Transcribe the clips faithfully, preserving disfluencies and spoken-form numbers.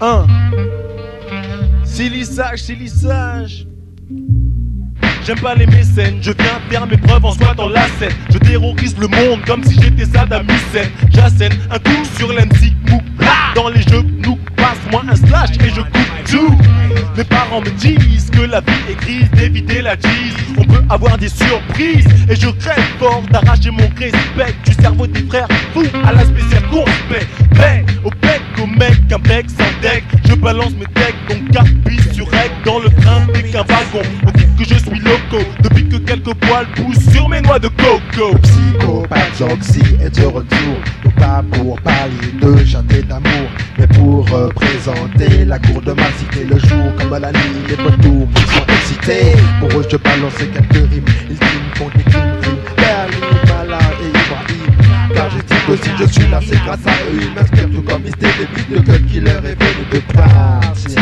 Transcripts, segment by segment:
Un. C'est lissage, c'est lissage. J'aime pas les mécènes, je viens faire mes preuves en soi dans la scène. Je terrorise le monde comme si j'étais Saddam Hussein. J'assène un coup sur l'M C mou. Dans les genoux, passe-moi un slash et je coupe tout. Mes parents me disent que la vie est grise, d'éviter la cheese. On peut avoir des surprises et je crève fort d'arracher mon respect du cerveau des frères fous à la spéciale conspect. Mais au bec, au mec, un bec sans deck. Je balance mes decks, donc carpi sur rec dans le train dès qu'un wagon. On dit que je suis loco depuis que quelques poils poussent sur mes noix de coco. Psychopathe Zoxy est de retour, non pas pour parler de chanter d'amour, mais pour représenter la cour de ma cité. Le jour comme la nuit, les vautours sont excités. Pour eux je balance quelques rimes, ils filment, font des crimes, crimes. Berlin, Mala et Ibrahim, car je dis que si je suis là c'est grâce à eux. Ils m'inspirent tout comme Misté, des beats de Cut Killer est venu de partir.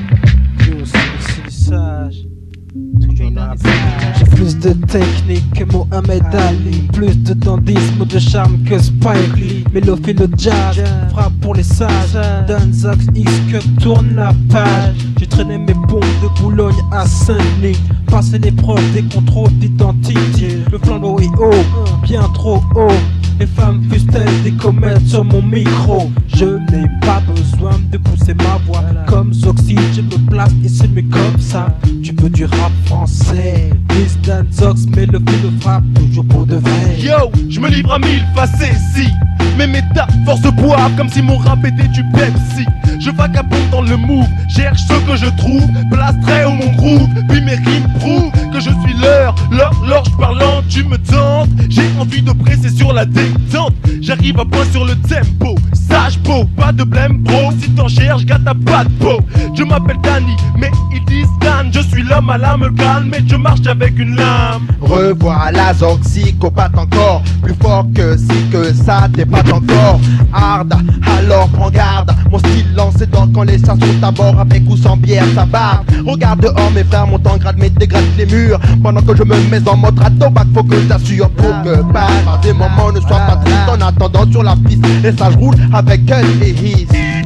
J'ai plus de technique que Mohamed Ali, plus de dandisme, de charme que Spike Lee. Mélophile de jazz, frappe pour les sages. Danzax X que tourne la page. J'ai traîné mes bombes de Boulogne à Saint-Denis, passé l'épreuve des contrôles d'identité. Le flambeau est haut, bien trop haut. Les femmes fussent-elles des comètes sur mon micro. Je n'ai pas besoin de pousser ma voix. Comme Zoxy, je me place ici mais comme ça. Tu veux du rap français, Miss Dan Zox, mais le fil de frappe toujours pour de vrai. Yo, je me livre à mille facéties. Mes métaphores se boivent comme si mon rap était du Pepsi. Je vagabonde dans le move, cherche ce que je trouve, place très haut mon groove, puis mes rimes prouvent que je suis l'heure, l'horloge parlante, tu me tentes. J'ai envie de presser sur la détente, j'arrive à point sur le tempo. Sage beau, pas de blême bro, si t'en cherches, gars t'as pas de peau. Je m'appelle Danny, mais ils disent Dan, je suis l'homme à l'âme calme, mais je marche avec une lame. Revois la Zoxicopathe encore, plus fort que si que ça t'épate encore. Hard, alors prends garde, mon style lance dans quand les chats sont à bord, avec ou sans bière ça barbe. Regarde dehors mes frères montent en grade mais dégradent les murs, pendant que je me mets en mode radobac, faut que j'assure pour que par des moments ne soient pas tristes. En attendant sur la piste, et ça je roule avec elle et his.